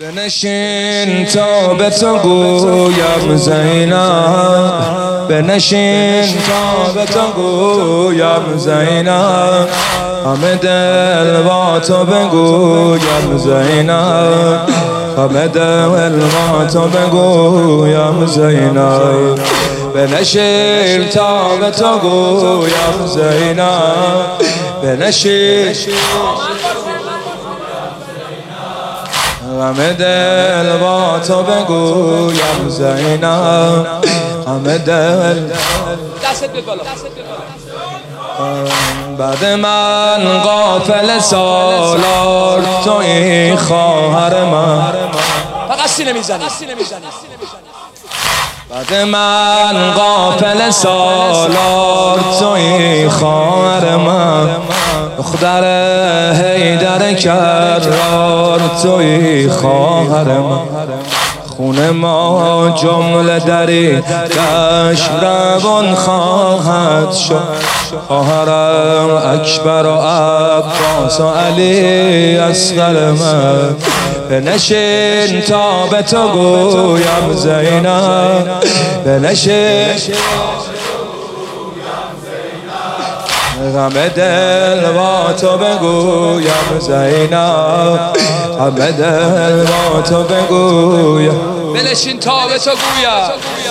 بنشین تا به تو گویم زینب، بنشین تا به تو گویم زینب، همه دل با تو بگویم زینب، همه دل با تو بگویم زینب، بنشین تا به تو گویم زینب، بنشین همه دل با تو بگویم زینب، همه دل دستت به بالا. بعد من غافل سالار تویی خواهر من، فقط سینه میزنی. بعد من غافل سالار تویی خواهر من، دختر حیدر کرار تویی خواهر من، خون ما جمله دری دشت روان خواهد شد، خواهرم اکبر و عباس و علی اصغر من، بنشین تا به تو گویم زینب، بنشین همه دل با تو بگویم زینب، همه دل با تو بگویم، بنشین تا به تو گویم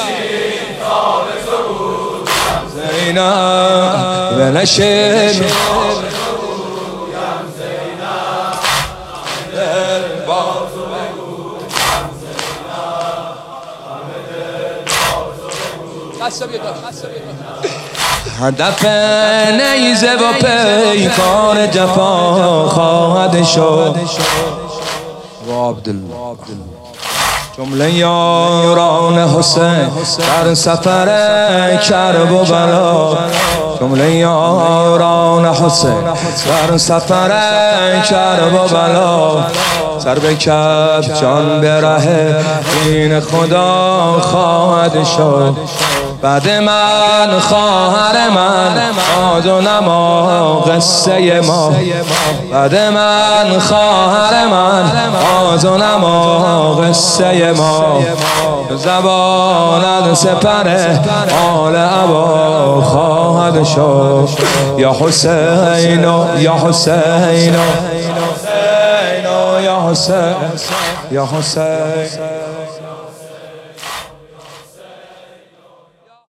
زینب، بنشین هدف نیزه و پیکار جفا خواهد شد و عبدالله، جمله یاران حسین در سفر کرب و بلا، جمله یاران حسین در سفر کرب و بلا، سر به کف جان به ره دین خدا خواهد شد، بعد من خواهر من آد و نما قصه ما، بعد من خواهر من آد و نما قصه ما، زبانت سپر آل عبا خواهد شد، یا حسین یا حسین یا حسین یا حسین.